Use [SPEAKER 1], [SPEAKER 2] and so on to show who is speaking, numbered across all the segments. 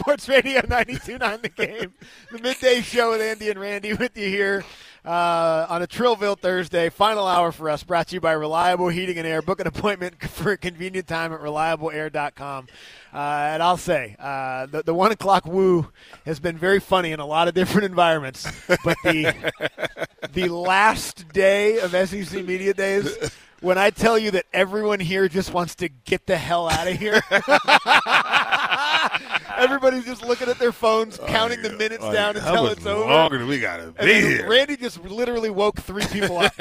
[SPEAKER 1] Sports Radio 92.9 The Game. The midday show with Andy and Randy with you here on a Trillville Thursday. Final hour for us, brought to you by Reliable Heating and Air. Book an appointment for a convenient time at reliableair.com. And I'll say, the 1 o'clock woo has been very funny in a lot of different environments. But the last day of SEC Media Days, when I tell you that everyone here just wants to get the hell out of here. Everybody's just looking at their phones, counting the minutes down until it's over.
[SPEAKER 2] How longer do we got to be here?
[SPEAKER 1] Randy just literally woke 3 people up.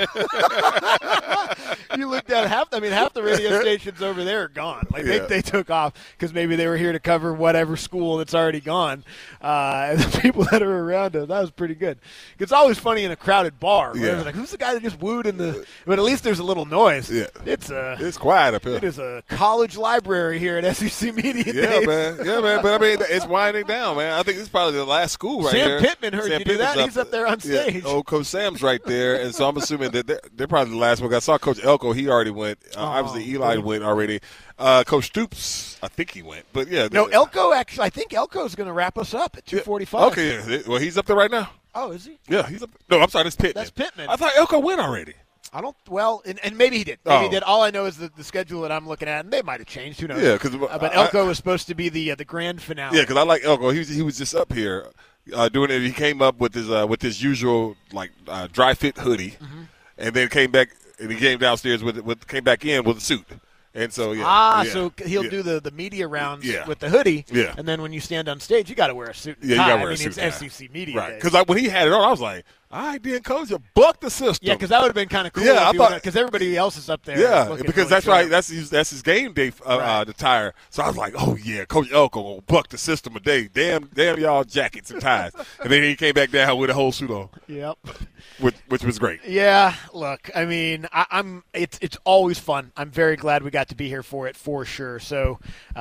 [SPEAKER 1] You looked at half the radio stations over there are gone. Like they took off because maybe they were here to cover whatever school that's already gone. And the people that are around us, that was pretty good. It's always funny in a crowded bar. Where like, who's the guy that just wooed in the? But at least there's a little noise.
[SPEAKER 2] Yeah,
[SPEAKER 1] it's
[SPEAKER 2] quiet up here.
[SPEAKER 1] It is a college library here at SEC Media Days.
[SPEAKER 2] Yeah, man. But I mean, it's winding down, man. I think this is probably the last school right
[SPEAKER 1] Sam
[SPEAKER 2] there.
[SPEAKER 1] Pittman heard you do that. He's up there on stage.
[SPEAKER 2] Yeah. Coach Sam's right there, and so I'm assuming that they're probably the last one. I saw Coach Elko. He already went. Obviously, Eli went already. Coach Stoops, I think he went. But, yeah.
[SPEAKER 1] No, Elko actually. I think Elko's going to wrap us up at 2:45.
[SPEAKER 2] Okay. Well, he's up there right now.
[SPEAKER 1] Oh, is he?
[SPEAKER 2] Yeah, he's up there. No, I'm sorry. That's Pittman.
[SPEAKER 1] That's Pittman.
[SPEAKER 2] I thought Elko went already.
[SPEAKER 1] I don't. Well, and maybe he did. Maybe he did. All I know is the schedule that I'm looking at, and they might have changed. Who knows?
[SPEAKER 2] Yeah,
[SPEAKER 1] but Elko was supposed to be the grand finale.
[SPEAKER 2] Yeah, because I like Elko. He was just up here doing it. He came up with his usual dry fit hoodie, and then came back and he came downstairs came back in with a suit. And so,
[SPEAKER 1] so he'll do the media rounds with the hoodie, and then when you stand on stage, you got to wear a suit and tie.
[SPEAKER 2] You got to wear a suit.
[SPEAKER 1] It's SEC Media
[SPEAKER 2] Right, because when he had it on, I was like, all right, then, Coach, you buck the system.
[SPEAKER 1] Yeah, because that would have been kind of cool.
[SPEAKER 2] Yeah,
[SPEAKER 1] because everybody else is up there.
[SPEAKER 2] Yeah, because
[SPEAKER 1] really
[SPEAKER 2] that's right. That's his game day attire. So I was like, oh yeah, Coach Elko will buck the system today. Damn y'all jackets and ties. And then he came back down with a whole suit on.
[SPEAKER 1] Yep.
[SPEAKER 2] Which was great.
[SPEAKER 1] Yeah, look, I mean, it's always fun. I'm very glad we got to be here for it, for sure. So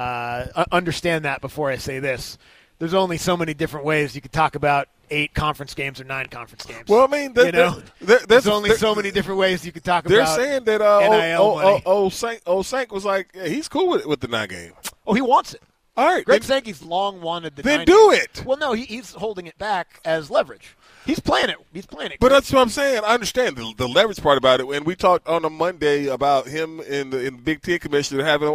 [SPEAKER 1] understand that before I say this. There's only so many different ways you could talk about 8 conference games or 9 conference games.
[SPEAKER 2] Well, I mean,
[SPEAKER 1] there's only so many different ways you could talk
[SPEAKER 2] they're
[SPEAKER 1] about.
[SPEAKER 2] They're saying that old Sank was like, he's cool with the 9 game.
[SPEAKER 1] Oh, he wants it.
[SPEAKER 2] All right,
[SPEAKER 1] Greg Sankey's long wanted the 9
[SPEAKER 2] Then do it.
[SPEAKER 1] Well, no, he's holding it back as leverage. He's playing it.
[SPEAKER 2] But that's what I'm saying. I understand the leverage part about it. And we talked on a Monday about him in the Big Ten commissioner having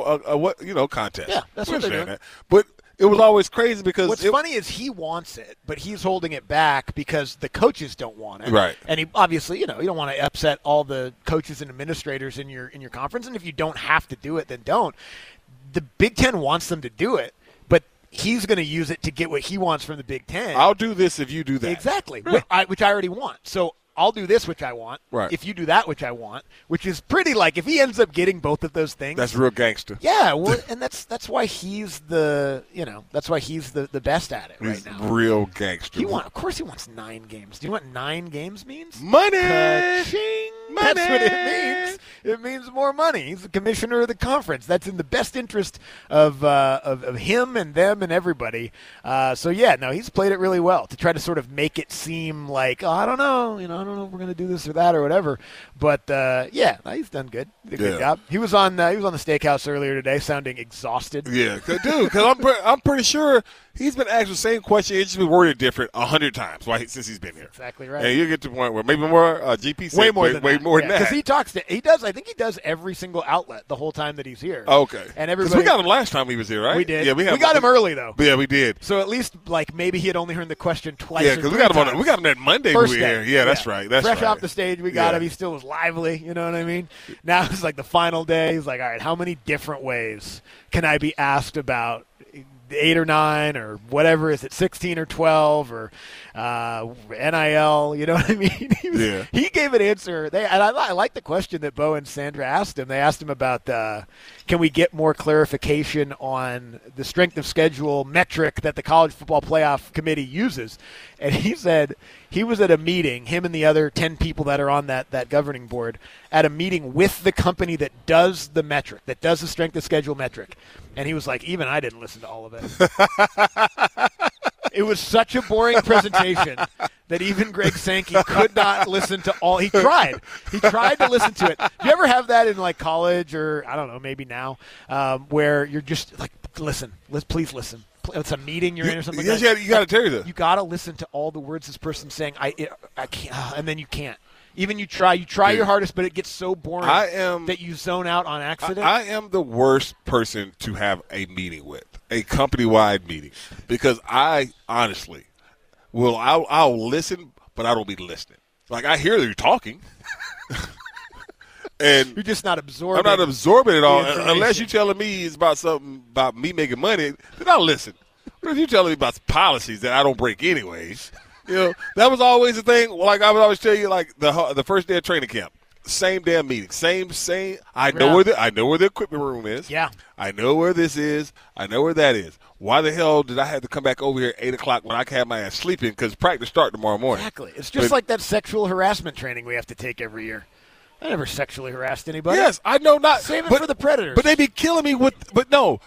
[SPEAKER 2] a contest.
[SPEAKER 1] Yeah, that's what they're doing.
[SPEAKER 2] That. But it was always crazy because
[SPEAKER 1] what's funny is he wants it, but he's holding it back because the coaches don't want it.
[SPEAKER 2] Right.
[SPEAKER 1] And he obviously, you don't want to upset all the coaches and administrators in your conference. And if you don't have to do it, then don't. The Big Ten wants them to do it, but he's going to use it to get what he wants from the Big Ten.
[SPEAKER 2] I'll do this if you do that.
[SPEAKER 1] Exactly,
[SPEAKER 2] yeah.
[SPEAKER 1] which I already want. So I'll do this, which I want.
[SPEAKER 2] Right.
[SPEAKER 1] If you do that, which I want, which is pretty if he ends up getting both of those things.
[SPEAKER 2] That's real gangster.
[SPEAKER 1] Yeah, well, and that's why he's the best at it right now.
[SPEAKER 2] Real gangster.
[SPEAKER 1] Of course he wants 9 games. Do you know what 9 games means?
[SPEAKER 2] Money.
[SPEAKER 1] Ka-ching.
[SPEAKER 2] Money.
[SPEAKER 1] That's what it means. It means more money. He's the commissioner of the conference. That's in the best interest of him and them and everybody. He's played it really well to try to sort of make it seem like, I don't know, I don't know if we're going to do this or that or whatever. But he's done good. Did a good job. He was on the steakhouse earlier today, sounding exhausted.
[SPEAKER 2] Yeah, dude. Because I'm pretty sure he's been asked the same question. It's just been worded different 100 times since he's been here.
[SPEAKER 1] Exactly right.
[SPEAKER 2] And you get to the point where maybe more GP said
[SPEAKER 1] way more than that.
[SPEAKER 2] Because
[SPEAKER 1] he talks to. He does. I think he does every single outlet the whole time that he's here.
[SPEAKER 2] Okay.
[SPEAKER 1] And everybody.
[SPEAKER 2] We got him last time he was here, right?
[SPEAKER 1] We did.
[SPEAKER 2] Yeah,
[SPEAKER 1] we got him early though.
[SPEAKER 2] Yeah, we did.
[SPEAKER 1] So at least maybe he had only heard the question twice.
[SPEAKER 2] Yeah, because we got him that Monday
[SPEAKER 1] First
[SPEAKER 2] we were here. Yeah, that's right. That's
[SPEAKER 1] fresh
[SPEAKER 2] right.
[SPEAKER 1] off the stage. We got him. He still was lively. You know what I mean? Now it's like the final day. He's like, all right, how many different ways can I be asked about 8 or 9 or whatever? Is it 16 or 12 or NIL? You know what I mean? He gave an answer. I like the question that Bo and Sandra asked him. They asked him about can we get more clarification on the strength of schedule metric that the College Football Playoff Committee uses. And he said he was at a meeting, him and the other 10 people that are on that governing board, at a meeting with the company that does the metric, that does the strength of schedule metric. And he was like, even I didn't listen to all of it. It was such a boring presentation that even Greg Sankey could not listen to all. He tried. He tried to listen to it. Do you ever have that in college or, I don't know, maybe now, where you're just like, please listen. it's a meeting you're in or something.
[SPEAKER 2] Yes,
[SPEAKER 1] like that.
[SPEAKER 2] you got to tell you that.
[SPEAKER 1] You got to listen to all the words this person's saying. I can't, and then you can't. Even you try your hardest, but it gets so boring that you zone out on accident.
[SPEAKER 2] I am the worst person to have a meeting with, a company-wide meeting, because I honestly I'll listen, but I don't be listening. Like, I hear that you're talking. And
[SPEAKER 1] you're just not absorbing.
[SPEAKER 2] I'm not absorbing it all. Unless you're telling me it's about something about me making money, then I'll listen. But if you're telling me about policies that I don't break anyways, that was always the thing. Like, I would always tell you, like, the first day of training camp, same damn meeting, same. I know where the equipment room is.
[SPEAKER 1] Yeah.
[SPEAKER 2] I know where this is. I know where that is. Why the hell did I have to come back over here at 8 o'clock when I can have my ass sleeping because practice start tomorrow morning?
[SPEAKER 1] Exactly. It's just like that sexual harassment training we have to take every year. I never sexually harassed anybody.
[SPEAKER 2] Yes, I know not.
[SPEAKER 1] Save it for the predators.
[SPEAKER 2] But they be killing me with. But no,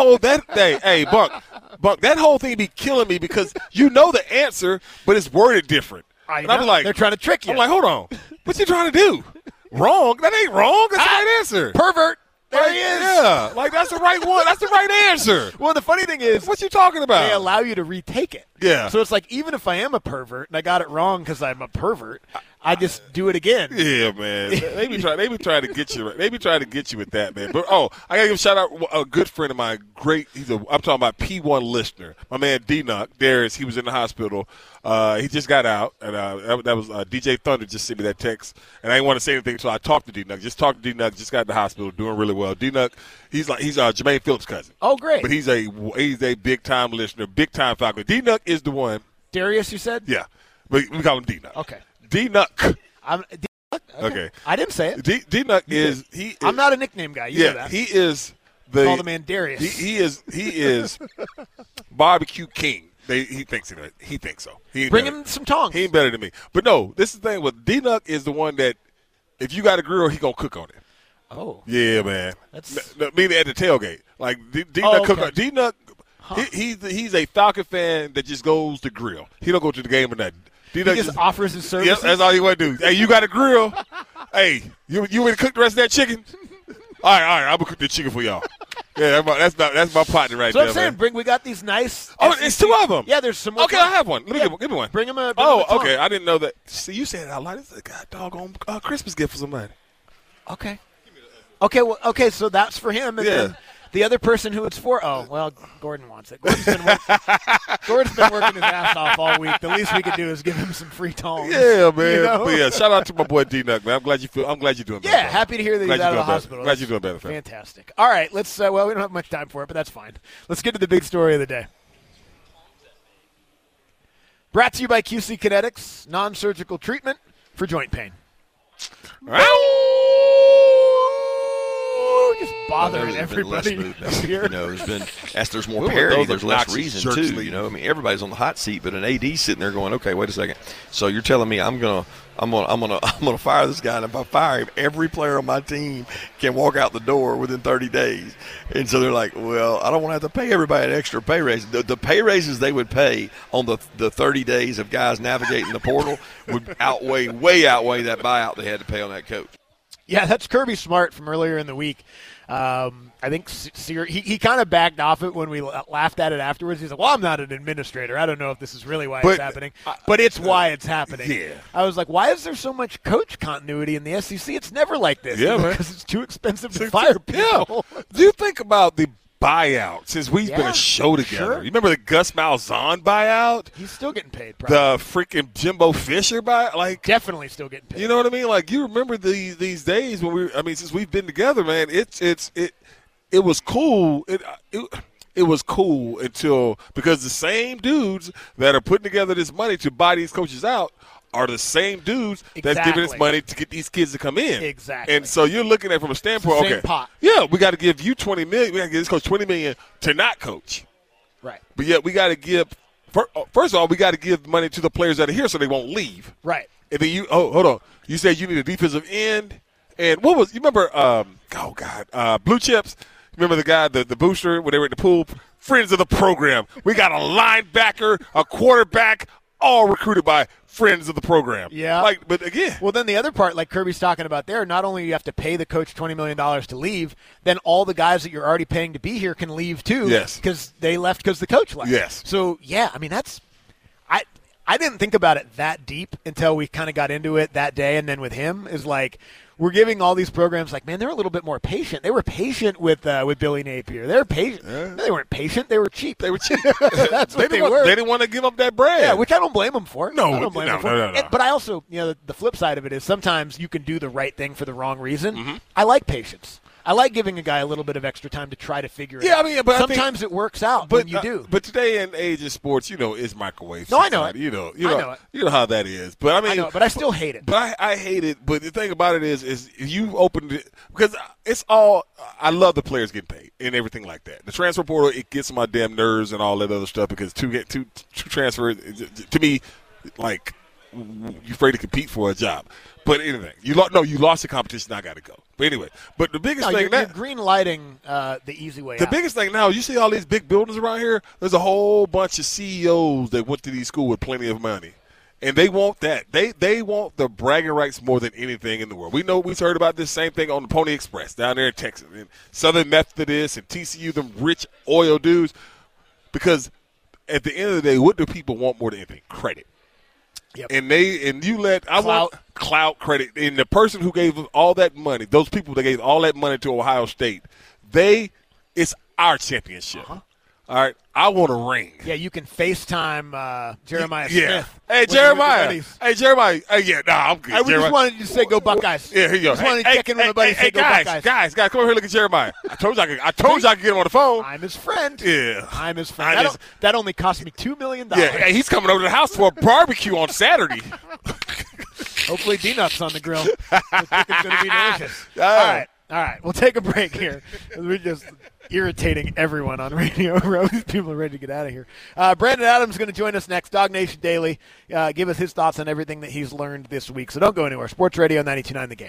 [SPEAKER 2] hey, Bunk, that whole thing be killing me because you know the answer, but it's worded different.
[SPEAKER 1] And I'm like, they're trying to trick you.
[SPEAKER 2] I'm like, hold on, what you trying to do? Wrong? That ain't wrong. That's the right answer.
[SPEAKER 1] Pervert. There he is.
[SPEAKER 2] Yeah, like that's the right one. That's the right answer.
[SPEAKER 1] Well, the funny thing is,
[SPEAKER 2] what you talking about?
[SPEAKER 1] They allow you to retake it.
[SPEAKER 2] Yeah.
[SPEAKER 1] So it's like, even if I am a pervert and I got it wrong because I'm a pervert, I just do it again.
[SPEAKER 2] Yeah, man. They be trying to get you. They be trying to get you with that, man. But I gotta give a shout out a good friend of mine. I'm talking about P1 listener. My man D-Nuck, Darius. He was in the hospital. He just got out, and that was DJ Thunder just sent me that text, and I didn't want to say anything, so I talked to D-Nuck. Just talked to D-Nuck. Just got in the hospital, doing really well. D-Nuck, he's Jermaine Phillips' cousin.
[SPEAKER 1] Oh, great.
[SPEAKER 2] But he's a big time listener, big time Falcon. D-Nuck is the one.
[SPEAKER 1] Darius, you said?
[SPEAKER 2] Yeah, but we call him D-Nuck.
[SPEAKER 1] Okay.
[SPEAKER 2] D-Nuck.
[SPEAKER 1] Okay. I didn't say it.
[SPEAKER 2] D-Nuck is –
[SPEAKER 1] I'm not a nickname guy. You know that.
[SPEAKER 2] He is the –
[SPEAKER 1] call the man Darius.
[SPEAKER 2] He is barbecue king. He thinks it. He thinks so.
[SPEAKER 1] Bring him some tongs.
[SPEAKER 2] He ain't better than me. But no, this is the thing with D-Nuck is the one that if you got a grill, he gonna cook on it.
[SPEAKER 1] Oh.
[SPEAKER 2] Yeah, man.
[SPEAKER 1] That's
[SPEAKER 2] meaning at the tailgate. Like D-Nuck cook on D-Nuck.
[SPEAKER 1] Huh.
[SPEAKER 2] He's a Falcon fan that just goes to grill. He don't go to the game or nothing.
[SPEAKER 1] D-Nuck just offers his services.
[SPEAKER 2] Yep, that's all he want to do. Hey, you got a grill? Hey, you want to cook the rest of that chicken? All right, I'm gonna cook the chicken for y'all. Yeah, that's my partner right
[SPEAKER 1] so
[SPEAKER 2] there.
[SPEAKER 1] I'm saying,
[SPEAKER 2] man.
[SPEAKER 1] we got these nice.
[SPEAKER 2] Oh, it's two of them.
[SPEAKER 1] Yeah, there's some more.
[SPEAKER 2] Okay, I have one. Let me give me one.
[SPEAKER 1] Bring him a.
[SPEAKER 2] Okay, I didn't know that. See, you said it out loud. It's a doggone Christmas gift for somebody.
[SPEAKER 1] Okay. Okay, so that's for him, and then the other person who it's for. Oh, well, Gordon wants it. Gordon's been working his ass off all week. The least we could do is give him some free tongs.
[SPEAKER 2] Yeah, man.
[SPEAKER 1] You know?
[SPEAKER 2] But yeah, shout out to my boy D-Nuck, man. I'm glad you're doing better.
[SPEAKER 1] Yeah, happy to hear that he's out of the hospital.
[SPEAKER 2] Glad you're doing better.
[SPEAKER 1] Fantastic. All right, let's. Well, we don't have much time for it, but that's fine. Let's get to the big story of the day. Brought to you by QC Kinetics, non-surgical treatment for joint pain. Just bothering everybody here.
[SPEAKER 3] There's more parity, there's less reason too. I mean, everybody's on the hot seat, but an AD's sitting there going, "Okay, wait a second. So you're telling me I'm gonna fire this guy, and if I fire him, every player on my team can walk out the door within 30 days." And so they're like, "Well, I don't want to have to pay everybody an extra pay raise." The pay raises they would pay on the 30 days of guys navigating the portal would way outweigh that buyout they had to pay on that coach.
[SPEAKER 1] Yeah, that's Kirby Smart from earlier in the week. I think he kind of backed off it when we laughed at it afterwards. He's like, "Well, I'm not an administrator. I don't know if this is really why it's happening, but it's why it's happening."
[SPEAKER 2] Yeah.
[SPEAKER 1] I was like, "Why is there so much coach continuity in the SEC? It's never like this."
[SPEAKER 2] Yeah, man.
[SPEAKER 1] Because it's too expensive to fire people.
[SPEAKER 2] Yeah. Do you think about the buyout since we've been a show together?
[SPEAKER 1] Sure.
[SPEAKER 2] You remember the Gus Malzahn buyout?
[SPEAKER 1] He's still getting paid, probably.
[SPEAKER 2] The freaking Jimbo Fisher buyout? Like,
[SPEAKER 1] definitely still getting paid.
[SPEAKER 2] You know what I mean? Like, you remember these days when since we've been together, man, it was cool. It was cool until because the same dudes that are putting together this money to buy these coaches out are the same dudes that's giving us money to get these kids to come in.
[SPEAKER 1] Exactly.
[SPEAKER 2] And so you're looking at it from a standpoint,
[SPEAKER 1] same pot.
[SPEAKER 2] Yeah, we got to give you $20 million. We got to give this coach $20 million to not coach.
[SPEAKER 1] Right.
[SPEAKER 2] But yet we got to give first of all, we got to give money to the players that are here so they won't leave.
[SPEAKER 1] Right.
[SPEAKER 2] And then hold on. You said you need a defensive end. And you remember Blue Chips? Remember the guy, the booster when they were at the pool? Friends of the program. We got a linebacker, a quarterback, all recruited by friends of the program.
[SPEAKER 1] Yeah.
[SPEAKER 2] But again.
[SPEAKER 1] Well, then the other part, like Kirby's talking about there, not only you have to pay the coach $20 million to leave, then all the guys that you're already paying to be here can leave too.
[SPEAKER 2] Yes.
[SPEAKER 1] Because they left because the coach left.
[SPEAKER 2] Yes.
[SPEAKER 1] So, yeah, I mean, I didn't think about it that deep until we kind of got into it that day, and then with him is like we're giving all these programs like, man, they're a little bit more patient. They were patient with Billy Napier. They were patient.
[SPEAKER 2] Yeah.
[SPEAKER 1] They weren't patient. They were cheap.
[SPEAKER 2] They were cheap.
[SPEAKER 1] That's what they were.
[SPEAKER 2] They didn't want to give up that bread.
[SPEAKER 1] Yeah, which I don't blame them for.
[SPEAKER 2] No,
[SPEAKER 1] I don't blame them for.
[SPEAKER 2] No.
[SPEAKER 1] But I also, the flip side of it is sometimes you can do the right thing for the wrong reason.
[SPEAKER 2] Mm-hmm.
[SPEAKER 1] I like patience. I like giving a guy a little bit of extra time to try to figure it out.
[SPEAKER 2] Yeah, I mean, but
[SPEAKER 1] sometimes it works out when you do.
[SPEAKER 2] But today in age of sports, it's microwave.
[SPEAKER 1] No, I know it.
[SPEAKER 2] You know
[SPEAKER 1] it.
[SPEAKER 2] You know how that is. But I mean,
[SPEAKER 1] I know it, but I still hate it.
[SPEAKER 2] But I hate it. But the thing about it is if you opened it, because it's all. I love the players getting paid and everything like that. The transfer portal, it gets on my damn nerves and all that other stuff because two transfers to me, like you're afraid to compete for a job. But anything, you lost the competition. I got to go. But anyway, but the biggest thing
[SPEAKER 1] you're green lighting the easy way.
[SPEAKER 2] The biggest thing now, you see all these big buildings around here. There's a whole bunch of CEOs that went to these schools with plenty of money, and they want that. They want the bragging rights more than anything in the world. We've heard about this same thing on the Pony Express down there in Texas, and Southern Methodist and TCU, them rich oil dudes. Because at the end of the day, what do people want more than anything? Credit.
[SPEAKER 1] Yep.
[SPEAKER 2] I want clout, credit, and the person who gave all that money, those people that gave all that money to Ohio State, it's our championship.
[SPEAKER 1] Uh-huh.
[SPEAKER 2] All right, I want a ring.
[SPEAKER 1] Yeah, you can FaceTime Jeremiah
[SPEAKER 2] Smith.
[SPEAKER 1] Hey,
[SPEAKER 2] Jeremiah. I'm good.
[SPEAKER 1] I just wanted you to say go Buckeyes.
[SPEAKER 2] Yeah, here you go.
[SPEAKER 1] Just wanted to check in with my buddy and say go Buckeyes.
[SPEAKER 2] Guys, come over here and look at Jeremiah. I told you I could get him on the phone.
[SPEAKER 1] I'm his friend.
[SPEAKER 2] Yeah.
[SPEAKER 1] I'm his friend. That only cost me $2 million.
[SPEAKER 2] Yeah, hey, he's coming over to the house for a barbecue on Saturday.
[SPEAKER 1] Hopefully D-Nuts on the grill. The chicken's going to be delicious. All right. We'll take a break here. We're just irritating everyone on Radio Row. People are ready to get out of here. Brandon Adams is going to join us next. Dog Nation Daily. Give us his thoughts on everything that he's learned this week. So don't go anywhere. Sports Radio 92.9 The Game.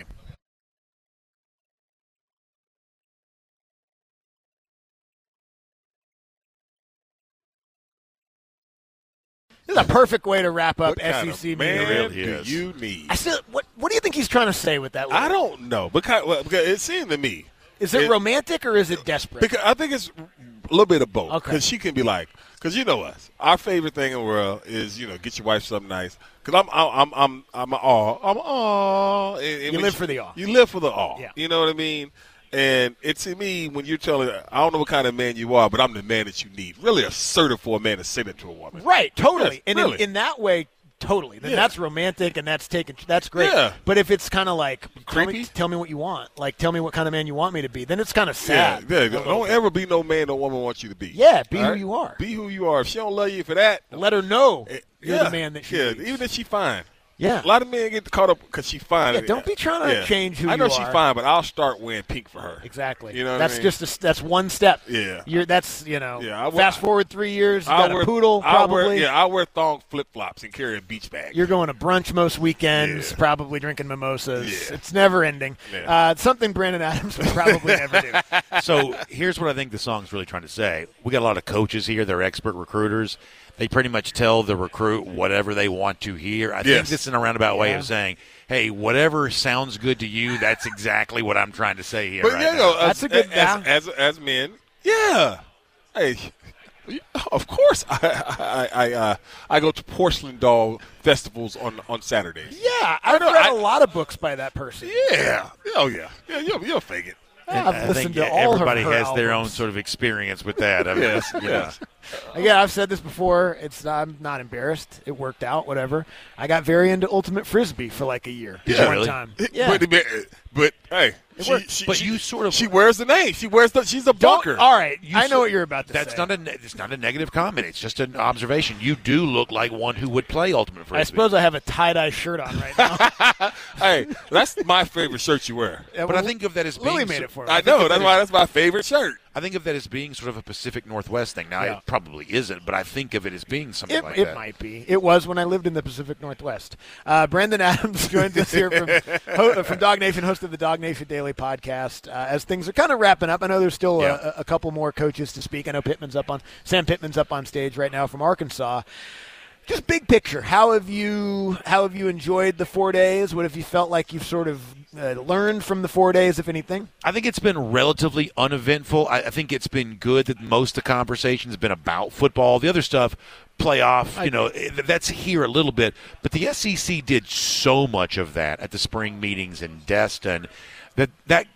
[SPEAKER 1] This is a perfect way to wrap up SEC media.
[SPEAKER 2] Man, do you need?
[SPEAKER 1] What do you think he's trying to say with that?
[SPEAKER 2] I don't know, because it seemed to me.
[SPEAKER 1] Is it romantic or is it desperate?
[SPEAKER 2] Because I think it's a little bit of both.
[SPEAKER 1] Okay.
[SPEAKER 2] Because she can be like, because you know us. Our favorite thing in the world is get your wife something nice. Because I'm awe.
[SPEAKER 1] You live for the awe.
[SPEAKER 2] You live for the awe.
[SPEAKER 1] Yeah.
[SPEAKER 2] You know what I mean? And it's to me when you're telling her, I don't know what kind of man you are, but I'm the man that you need. Really assertive for a man to say that to a woman.
[SPEAKER 1] Right, totally.
[SPEAKER 2] Yes,
[SPEAKER 1] and
[SPEAKER 2] really.
[SPEAKER 1] in that way, totally. Then that's romantic and that's great.
[SPEAKER 2] Yeah.
[SPEAKER 1] But if it's kind of like,
[SPEAKER 2] creepy,
[SPEAKER 1] tell me what you want. Like, tell me what kind of man you want me to be. Then it's kind of sad.
[SPEAKER 2] Yeah. Don't ever be no man no woman wants you to be.
[SPEAKER 1] Yeah, be who you are.
[SPEAKER 2] Be who you are. If she don't love you for that,
[SPEAKER 1] let her know you're the man that she needs.
[SPEAKER 2] Even if she fine.
[SPEAKER 1] Yeah.
[SPEAKER 2] A lot of men get caught up because she's fine.
[SPEAKER 1] Yeah, don't be trying to change who you are.
[SPEAKER 2] I know she's fine, but I'll start wearing pink for her.
[SPEAKER 1] Exactly.
[SPEAKER 2] You know what
[SPEAKER 1] that's
[SPEAKER 2] I mean?
[SPEAKER 1] That's one step.
[SPEAKER 2] Yeah.
[SPEAKER 1] Fast forward 3 years, you got a poodle probably.
[SPEAKER 2] I wear thong flip-flops and carry a beach bag.
[SPEAKER 1] You're going to brunch most weekends, probably drinking mimosas. Yeah. It's never ending. Yeah. It's something Brandon Adams would probably never do.
[SPEAKER 4] So here's what I think the song's really trying to say. We got a lot of coaches here. They're expert recruiters. They pretty much tell the recruit whatever they want to hear. I think this is a roundabout way of saying, hey, whatever sounds good to you, that's exactly what I'm trying to say here.
[SPEAKER 2] But
[SPEAKER 4] now.
[SPEAKER 1] That's a good
[SPEAKER 2] as men, hey, of course I go to porcelain doll festivals on Saturdays.
[SPEAKER 1] Yeah, I've read a lot of books by that person.
[SPEAKER 2] Yeah. Oh yeah. Yeah, you'll fake it.
[SPEAKER 1] I've listened to all
[SPEAKER 4] everybody
[SPEAKER 1] of her
[SPEAKER 4] has their
[SPEAKER 1] albums.
[SPEAKER 4] own sort of experience with that. I mean,
[SPEAKER 2] yes.
[SPEAKER 1] Again, I've said this before. I'm not embarrassed. It worked out. Whatever. I got very into ultimate frisbee for like a year. One time. Yeah.
[SPEAKER 2] But hey, she wears the name. She's a bunker.
[SPEAKER 1] All right, I know what you're about to say.
[SPEAKER 4] It's not a negative comment. It's just an observation. You do look like one who would play ultimate frisbee.
[SPEAKER 1] I suppose I have a tie-dye shirt on right now.
[SPEAKER 2] Hey, that's my favorite shirt you wear.
[SPEAKER 4] But I think of that as being
[SPEAKER 1] Lily made it for me.
[SPEAKER 2] I know. That's my favorite shirt.
[SPEAKER 4] I think of that as being sort of a Pacific Northwest thing. Now, it probably isn't, but I think of it as being something like that.
[SPEAKER 1] It might be. It was when I lived in the Pacific Northwest. Brandon Adams joins us here from Dog Nation, host of the Dog Nation Daily podcast. As things are kind of wrapping up, I know there's still a couple more coaches to speak. I know Sam Pittman's up on stage right now from Arkansas. Just big picture, how have you enjoyed the 4 days? What have you felt like you've sort of learned from the 4 days, if anything?
[SPEAKER 4] I think it's been relatively uneventful. I think it's been good that most of the conversation has been about football. The other stuff, playoff, that's here a little bit. But the SEC did so much of that at the spring meetings in Destin that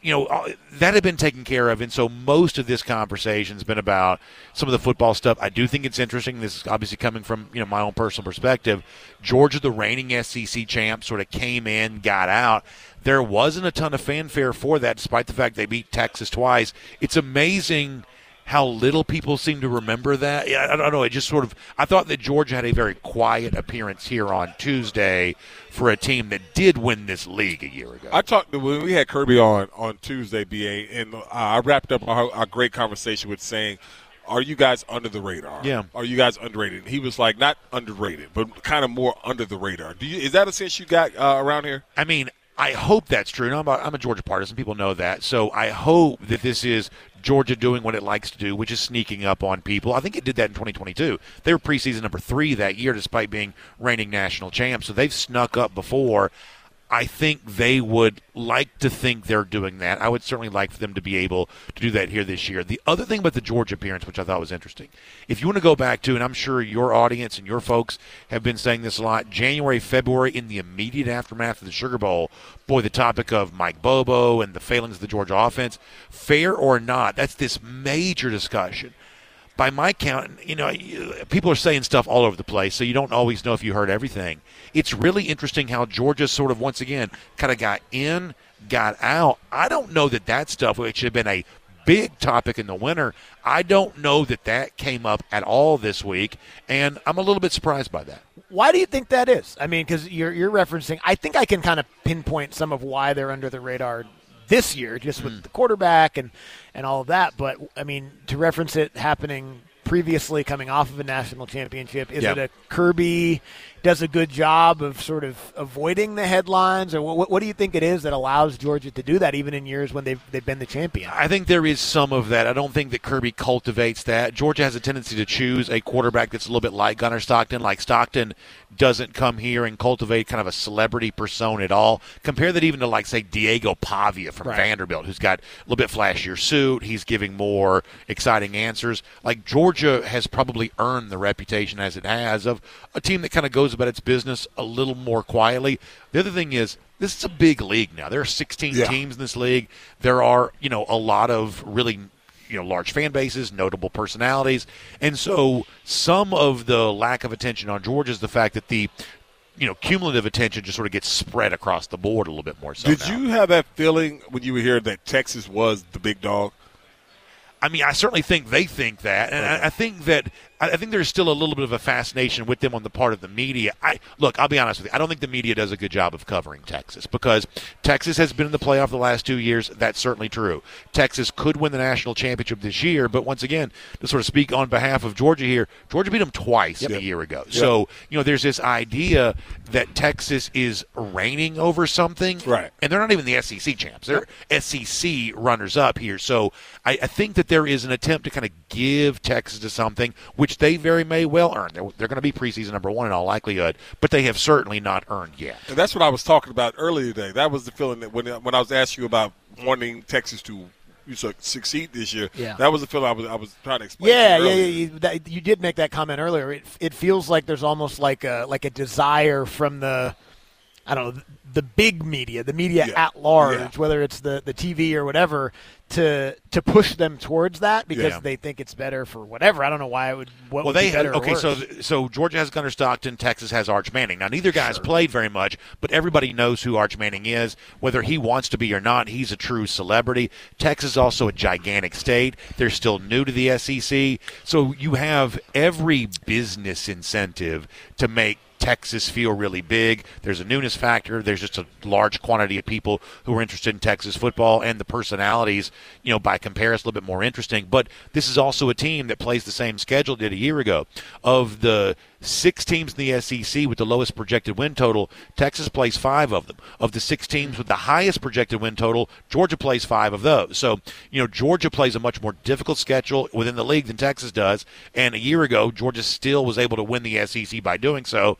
[SPEAKER 4] had been taken care of, and so most of this conversation has been about some of the football stuff. I do think it's interesting. This is obviously coming from my own personal perspective. Georgia, the reigning SEC champ, sort of came in, got out. There wasn't a ton of fanfare for that, despite the fact they beat Texas twice. It's amazing how little people seem to remember that. I don't know. It just sort of – I thought that Georgia had a very quiet appearance here on Tuesday for a team that did win this league a year ago.
[SPEAKER 2] I talked when we had Kirby on Tuesday, BA, and I wrapped up our great conversation with saying, are you guys under the radar?
[SPEAKER 4] Yeah.
[SPEAKER 2] Are you guys underrated? And he was like, not underrated, but kind of more under the radar. Is that a sense you got around here?
[SPEAKER 4] I mean, I hope that's true. I'm a Georgia partisan. People know that. So I hope that this is Georgia doing what it likes to do, which is sneaking up on people. I think it did that in 2022. They were preseason number 3 that year despite being reigning national champs. So they've snuck up before. I think they would like to think they're doing that. I would certainly like for them to be able to do that here this year. The other thing about the Georgia appearance, which I thought was interesting, if you want to go back to, and I'm sure your audience and your folks have been saying this a lot, January, February, in the immediate aftermath of the Sugar Bowl, boy, the topic of Mike Bobo and the failings of the Georgia offense, fair or not, that's this major discussion. By my count, people are saying stuff all over the place, so you don't always know if you heard everything. It's really interesting how Georgia sort of, once again, kind of got in, got out. I don't know that stuff, which should have been a big topic in the winter, I don't know that came up at all this week, and I'm a little bit surprised by that.
[SPEAKER 1] Why do you think that is? I mean, because you're referencing – I think I can kind of pinpoint some of why they're under the radar this year, just with the quarterback and all of that. But, I mean, to reference it happening previously coming off of a national championship, is it a Kirby does a good job of sort of avoiding the headlines? Or what do you think it is that allows Georgia to do that even in years when they've been the champion?
[SPEAKER 4] I think there is some of that. I don't think that Kirby cultivates that. Georgia has a tendency to choose a quarterback that's a little bit like Gunnar Stockton. Like Stockton doesn't come here and cultivate kind of a celebrity persona at all. Compare that even to, like, say, Diego Pavia from Vanderbilt, who's got a little bit flashier suit. He's giving more exciting answers. Like, Georgia has probably earned the reputation as it has of a team that kind of goes about its business a little more quietly. The other thing is, this is a big league now. There are 16 teams in this league. There are, a lot of really large fan bases, notable personalities. And so some of the lack of attention on Georgia is the fact that the cumulative attention just sort of gets spread across the board a little bit more so.
[SPEAKER 2] Did you have that feeling when you were here that Texas was the big dog?
[SPEAKER 4] I mean, I certainly think they think that, and I think there's still a little bit of a fascination with them on the part of the media. I'll be honest with you. I don't think the media does a good job of covering Texas because Texas has been in the playoff the last 2 years. That's certainly true. Texas could win the national championship this year, but once again, to sort of speak on behalf of Georgia here, Georgia beat them twice a year ago. Yep. So, there's this idea that Texas is reigning over something,
[SPEAKER 2] right?
[SPEAKER 4] And they're not even the SEC champs. They're SEC runners-up here. So I think that there is an attempt to kind of give Texas to something, which they very may well earn. They're going to be preseason number 1 in all likelihood, but they have certainly not earned yet.
[SPEAKER 2] And that's what I was talking about earlier today. That was the feeling that when I was asking you about wanting Texas to succeed this year, that was the feeling I was trying to explain.
[SPEAKER 1] You did make that comment earlier. It feels like there's almost like a desire from the big media, the media at large, whether it's the TV or whatever, to push them towards that because they think it's better for whatever. I don't know why it would.
[SPEAKER 4] So Georgia has Gunnar Stockton, Texas has Arch Manning. Now neither guy's played very much, but everybody knows who Arch Manning is, whether he wants to be or not. He's a true celebrity. Texas is also a gigantic state. They're still new to the SEC, so you have every business incentive to make Texas feel really big. There's a newness factor. There's just a large quantity of people who are interested in Texas football, and the personalities, by comparison, a little bit more interesting. But this is also a team that plays the same schedule did a year ago. Of the 6 teams in the SEC with the lowest projected win total, Texas plays 5 of them. Of the 6 teams with the highest projected win total, Georgia plays 5 of those. So, Georgia plays a much more difficult schedule within the league than Texas does. And a year ago, Georgia still was able to win the SEC by doing so.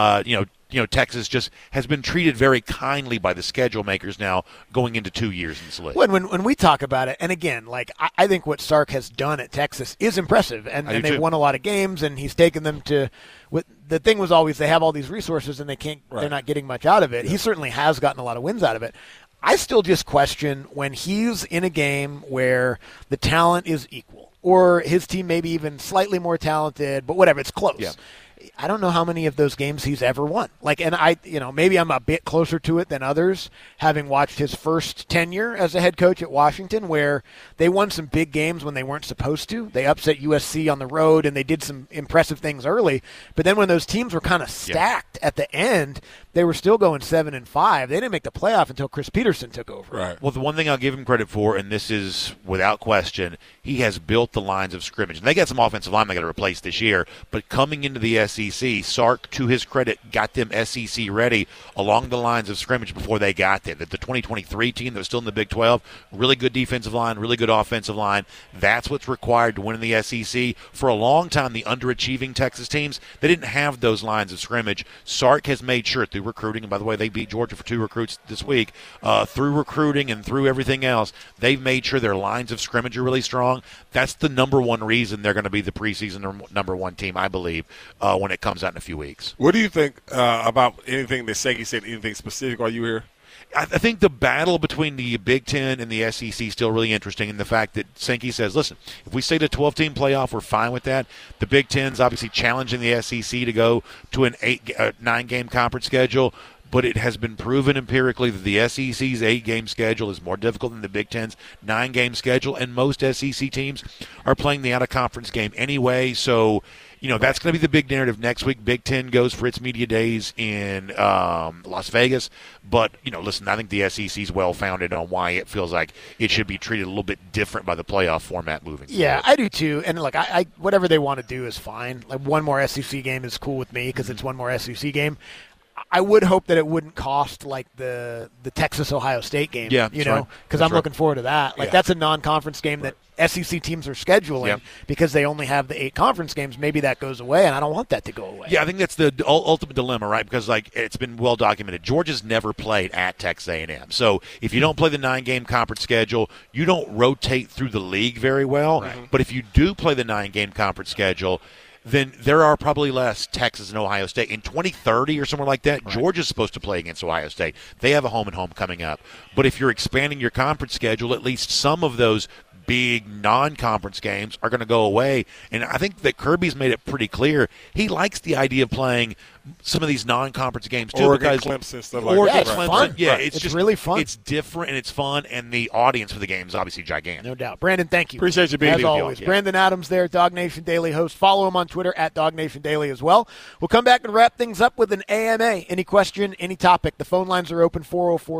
[SPEAKER 4] Texas just has been treated very kindly by the schedule makers now going into 2 years in this league.
[SPEAKER 1] When we talk about it, and again, I think what Sark has done at Texas is impressive, and they've won a lot of games, and he's taken them to the thing was always they have all these resources and they're not getting much out of it. Yeah. He certainly has gotten a lot of wins out of it. I still just question when he's in a game where the talent is equal or his team maybe even slightly more talented, but whatever, it's close. Yeah. I don't know how many of those games he's ever won. Maybe I'm a bit closer to it than others, having watched his first tenure as a head coach at Washington, where they won some big games when they weren't supposed to. They upset USC on the road, and they did some impressive things early. But then when those teams were kind of stacked at the end, they were still going 7-5. They didn't make the playoff until Chris Peterson took over.
[SPEAKER 2] Right.
[SPEAKER 4] Well, the one thing I'll give him credit for, and this is without question, he has built the lines of scrimmage. And they got some offensive line they got to replace this year, but coming into the SEC, Sark, to his credit, got them SEC ready along the lines of scrimmage before they got there. The 2023 team that was still in the Big 12, really good defensive line, really good offensive line. That's what's required to win in the SEC. For a long time, the underachieving Texas teams, they didn't have those lines of scrimmage. Sark has made sure through recruiting, and by the way, they beat Georgia for 2 recruits this week, through recruiting and through everything else, they've made sure their lines of scrimmage are really strong. That's the number one reason they're going to be the preseason number 1 team, I believe, when it comes out in a few weeks.
[SPEAKER 2] What do you think about anything that Sankey said, anything specific while you were here?
[SPEAKER 4] I think the battle between the Big Ten and the SEC is still really interesting in the fact that Sankey says, listen, if we stay to a 12-team playoff, we're fine with that. The Big Ten's obviously challenging the SEC to go to an 9-game conference schedule, but it has been proven empirically that the SEC's 8-game schedule is more difficult than the Big Ten's 9-game schedule, and most SEC teams are playing the out-of-conference game anyway, so that's going to be the big narrative next week. Big Ten goes for its media days in Las Vegas. But, listen, I think the SEC is well-founded on why it feels like it should be treated a little bit different by the playoff format moving forward.
[SPEAKER 1] Yeah, I do too. And, look, I whatever they want to do is fine. Like, one more SEC game is cool with me because it's one more SEC game. I would hope that it wouldn't cost like the Texas-Ohio State game, because I'm looking forward to that. That's a non-conference game that SEC teams are scheduling because they only have the 8 conference games. Maybe that goes away, and I don't want that to go away.
[SPEAKER 4] Yeah, I think that's the ultimate dilemma, right? Because it's been well documented. Georgia's never played at Texas A&M. So if you don't play the 9-game conference schedule, you don't rotate through the league very well. Right. But if you do play the 9-game conference schedule, then there are probably less Texas and Ohio State. In 2030 or somewhere like that, right, Georgia's supposed to play against Ohio State. They have a home-and-home coming up. But if you're expanding your conference schedule, at least some of those big non-conference games are going to go away. And I think that Kirby's made it pretty clear he likes the idea of playing some of these non-conference games too.
[SPEAKER 2] Oregon, Clemson, stuff like that.
[SPEAKER 1] It's fun.
[SPEAKER 4] Yeah,
[SPEAKER 1] right. It's just really fun.
[SPEAKER 4] It's different and it's fun, and the audience for the game is obviously gigantic.
[SPEAKER 1] No doubt. Brandon, thank you.
[SPEAKER 2] Appreciate you being here.
[SPEAKER 1] As always. Brandon Adams there, Dog Nation Daily host. Follow him on Twitter at Dog Nation Daily as well. We'll come back and wrap things up with an AMA. Any question, any topic. The phone lines are open,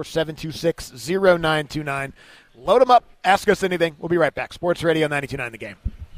[SPEAKER 1] 404-726-0929. Load them up. Ask us anything. We'll be right back. Sports Radio 92.9 The Game.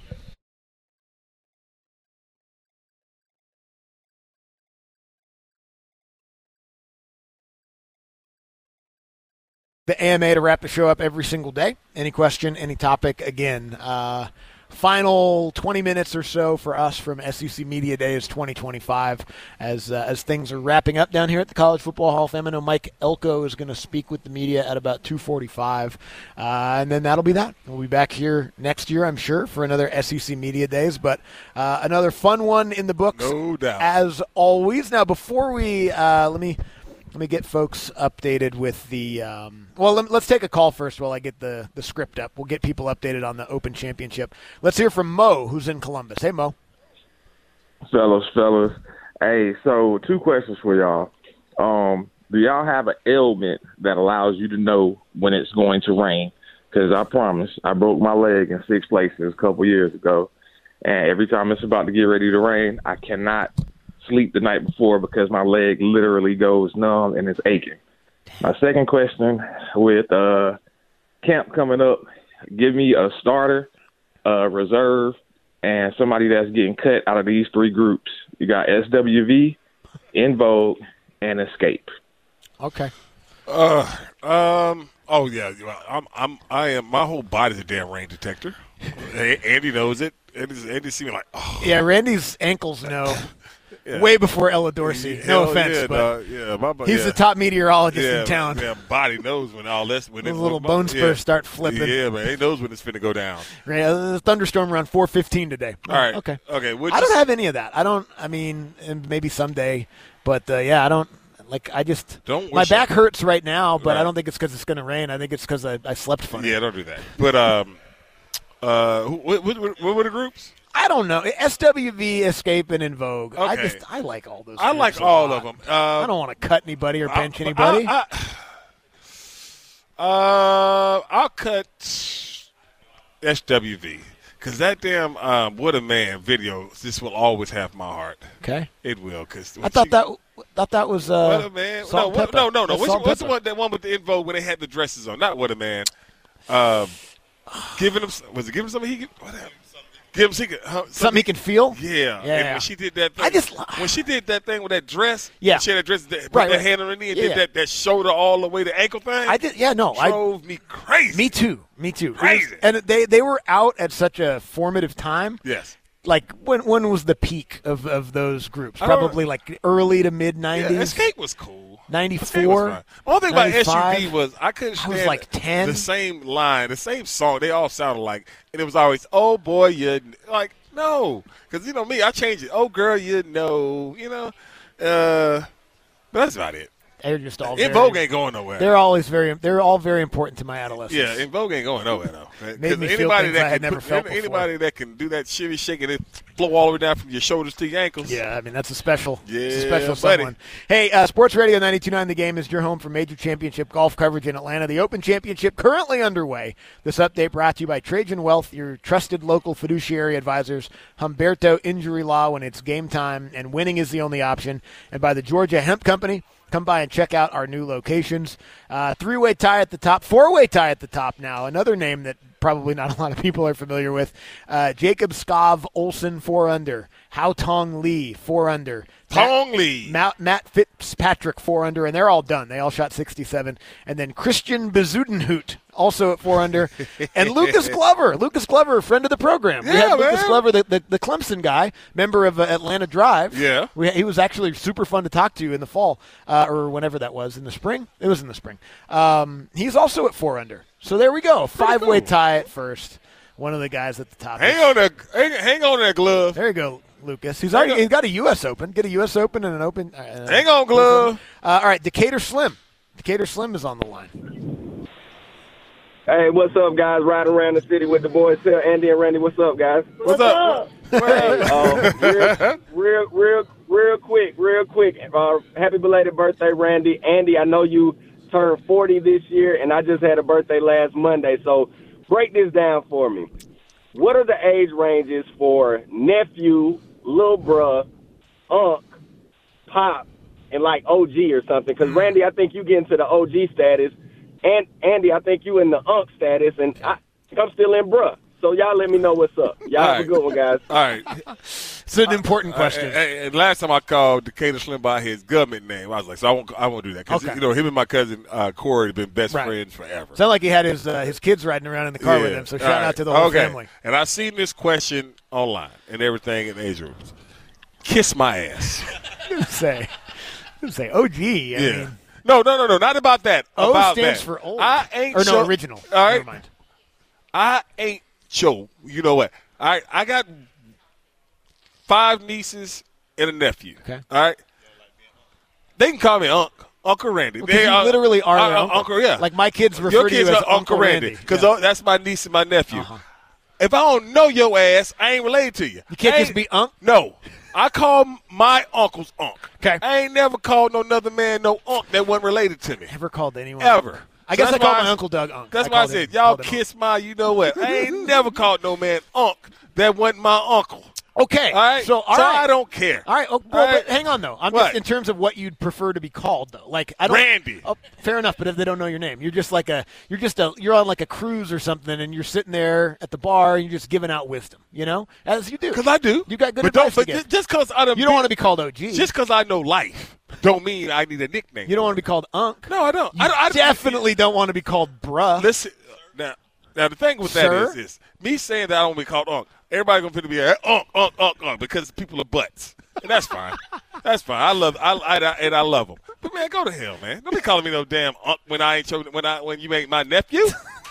[SPEAKER 1] The AMA to wrap the show up every single day. Any question, any topic. Again, final 20 minutes or so for us from SEC Media Days 2025 as things are wrapping up down here at the College Football Hall of Fame. I know Mike Elko is going to speak with the media at about 2:45, and then that'll be that. We'll be back here next year, I'm sure, for another SEC Media Days, but another fun one in the books,
[SPEAKER 2] no doubt,
[SPEAKER 1] as always. Now, before we let me get folks updated with the let's take a call first while I get the script up. We'll get people updated on the Open Championship. Let's hear from Mo, who's in Columbus. Hey, Mo.
[SPEAKER 5] Fellas. Hey, so 2 questions for y'all. Do y'all have an ailment that allows you to know when it's going to rain? Because I promise, I broke my leg in 6 places a couple years ago, and every time it's about to get ready to rain, I cannot sleep the night before because my leg literally goes numb and it's aching. My second question, with camp coming up, give me a starter, a reserve, and somebody that's getting cut out of these 3 groups You got SWV, In Vogue, and Escape.
[SPEAKER 1] Okay.
[SPEAKER 2] Oh yeah. I am. My whole body's a damn rain detector. Andy knows it. Andy's seen me like, oh.
[SPEAKER 1] Yeah, Randy's ankles know. Yeah. Way before Ella Dorsey. No offense, but he's the top meteorologist in town.
[SPEAKER 2] Yeah, body knows when all this when
[SPEAKER 1] those little bone spurs start flipping.
[SPEAKER 2] Yeah, man, he knows when it's finna go down.
[SPEAKER 1] Right, thunderstorm around 4:15 today.
[SPEAKER 2] All right,
[SPEAKER 1] okay.
[SPEAKER 2] I
[SPEAKER 1] don't have any of that. I mean, maybe someday, but I don't. Like I just
[SPEAKER 2] don't.
[SPEAKER 1] My back hurts right now, but I don't think it's because it's going to rain. I think it's because I slept funny.
[SPEAKER 2] Yeah, don't do that. But what were the groups?
[SPEAKER 1] I don't know. SWV, Escape, and In Vogue.
[SPEAKER 2] Okay.
[SPEAKER 1] I like all those.
[SPEAKER 2] I like all of them.
[SPEAKER 1] I don't want to cut anybody or bench anybody.
[SPEAKER 2] I'll cut SWV because that damn "What a Man" video. This will always have my heart.
[SPEAKER 1] Okay,
[SPEAKER 2] it will. Because
[SPEAKER 1] I thought that was
[SPEAKER 2] What a Man.
[SPEAKER 1] Salt
[SPEAKER 2] No.
[SPEAKER 1] What's
[SPEAKER 2] the one with the In Vogue when they had the dresses on? Not What a Man. Giving him was it giving him something he could whatever. Give him
[SPEAKER 1] something he can feel.
[SPEAKER 2] Yeah. And when she did that thing, when she did that thing with that dress,
[SPEAKER 1] she
[SPEAKER 2] had that dress, put that hand on her knee, and did that shoulder all the way to ankle thing.
[SPEAKER 1] I did. Yeah, no,
[SPEAKER 2] drove me crazy.
[SPEAKER 1] Me too.
[SPEAKER 2] Crazy.
[SPEAKER 1] And they were out at such a formative time.
[SPEAKER 2] Yes.
[SPEAKER 1] Like when was the peak of those groups? Probably like early to mid 90s.
[SPEAKER 2] Yeah, Escape was cool.
[SPEAKER 1] 94.
[SPEAKER 2] One thing about SUV was I couldn't stand
[SPEAKER 1] was like 10.
[SPEAKER 2] The same line, the same song. They all sounded like, and it was always, "Oh boy, you like no," because you know me, I changed it. "Oh girl, you know," but that's about it.
[SPEAKER 1] They're just all
[SPEAKER 2] In Vogue ain't going nowhere.
[SPEAKER 1] They're all very important to my adolescence.
[SPEAKER 2] Yeah, In Vogue ain't going nowhere though.
[SPEAKER 1] Made me feel things I had never felt before.
[SPEAKER 2] Anybody that can do that shimmy shake and it flow all the way down from your shoulders to your ankles.
[SPEAKER 1] Yeah, I mean that's a special
[SPEAKER 2] buddy.
[SPEAKER 1] someone. Hey, Sports Radio 92.9 The Game is your home for major championship golf coverage in Atlanta. The Open Championship currently underway. This update brought to you by Trajan Wealth, your trusted local fiduciary advisors. Humberto Injury Law when it's game time and winning is the only option. And by the Georgia Hemp Company. Come by and check out our new locations. Three-way tie at the top, four-way tie at the top now. Another name that probably not a lot of people are familiar with. Jacob Skov Olsen, 4 under. Hao Tong Lee, 4 under. Matt Fitzpatrick, 4 under, and they're all done. They all shot 67. And then Christian Bezudenhout, also at 4 under. And Lucas Glover, friend of the program.
[SPEAKER 2] Yeah,
[SPEAKER 1] we had Lucas Glover, the Clemson guy, member of Atlanta Drive.
[SPEAKER 2] Yeah.
[SPEAKER 1] He was actually super fun to talk to in the fall, or whenever that was, in the spring. It was in the spring. He's also at 4 under. So there we go. 5-way tie at first. One of the guys at the top.
[SPEAKER 2] Hang on that glove.
[SPEAKER 1] There you go, Lucas. He's got a U.S. Open. Get a U.S. Open and an Open.
[SPEAKER 2] Hang on, glove.
[SPEAKER 1] All right, Decatur Slim. Decatur Slim is on the line.
[SPEAKER 6] Hey, what's up, guys? Riding around the city with the boys, Andy and Randy. What's up, guys?
[SPEAKER 2] What's up?
[SPEAKER 6] Hey, real quick. Happy belated birthday, Randy. Andy, I know you turned 40 this year, and I just had a birthday last Monday, so break this down for me. What are the age ranges for nephew, little bruh, unc, pop, and like OG or something? Because, Randy, I think you get into the OG status, and Andy, I think you in the unc status, and I'm still in bruh. So y'all let me know what's up. Y'all have a good one, guys.
[SPEAKER 2] All right.
[SPEAKER 1] It's an important question.
[SPEAKER 2] And last time I called Decatur Slim by his government name, I was like, so I won't do that. Because, him and my cousin Corey have been best friends forever.
[SPEAKER 1] Sound like he had his kids riding around in the car with him, so shout out to the whole family.
[SPEAKER 2] And I seen this question online and everything in the age rooms. Kiss my ass.
[SPEAKER 1] say OG. I mean,
[SPEAKER 2] No, not about that.
[SPEAKER 1] O
[SPEAKER 2] about
[SPEAKER 1] stands
[SPEAKER 2] that.
[SPEAKER 1] for old.
[SPEAKER 2] I ain't
[SPEAKER 1] or no, original.
[SPEAKER 2] All right.
[SPEAKER 1] Never mind.
[SPEAKER 2] I ain't Joe. You know what? All right, I got 5 nieces and a nephew.
[SPEAKER 1] Okay.
[SPEAKER 2] All right. They can call me Uncle Randy.
[SPEAKER 1] They literally are their
[SPEAKER 2] uncle. Yeah.
[SPEAKER 1] Like my kids refer to you as Uncle Randy.
[SPEAKER 2] Because that's my niece and my nephew. Uh-huh. If I don't know your ass, I ain't related to you.
[SPEAKER 1] You can't just be Unc?
[SPEAKER 2] No. I call my uncles Unc.
[SPEAKER 1] Okay.
[SPEAKER 2] I ain't never called no other man no Unc that wasn't related to me.
[SPEAKER 1] Never called anyone
[SPEAKER 2] ever.
[SPEAKER 1] Unc. I guess I called my Uncle Doug Unc.
[SPEAKER 2] That's why I said, y'all kiss my you know what. I ain't never called no man Unc that wasn't my uncle.
[SPEAKER 1] Okay.
[SPEAKER 2] All right.
[SPEAKER 1] So
[SPEAKER 2] I don't care.
[SPEAKER 1] All right. Oh, well, but hang on though. I'm just in terms of what you'd prefer to be called though. Like I don't.
[SPEAKER 2] Randy.
[SPEAKER 1] Oh, fair enough. But if they don't know your name, you're on like a cruise or something, and you're sitting there at the bar and you're just giving out wisdom. You know, as you do.
[SPEAKER 2] Because I do.
[SPEAKER 1] You got good
[SPEAKER 2] but
[SPEAKER 1] advice.
[SPEAKER 2] But just because
[SPEAKER 1] you don't want to be called OG.
[SPEAKER 2] Just because I know life, don't mean I need a nickname.
[SPEAKER 1] You don't want to be called Unc.
[SPEAKER 2] No, I don't.
[SPEAKER 1] I definitely don't want to be called Bruh.
[SPEAKER 2] Listen, now the thing with that is this: me saying that I don't want to be called Unc. Everybody gonna be Unc because people are butts, and that's fine. That's fine. I love them. But man, go to hell, man. Don't be calling me no damn Unc when when you ain't my nephew.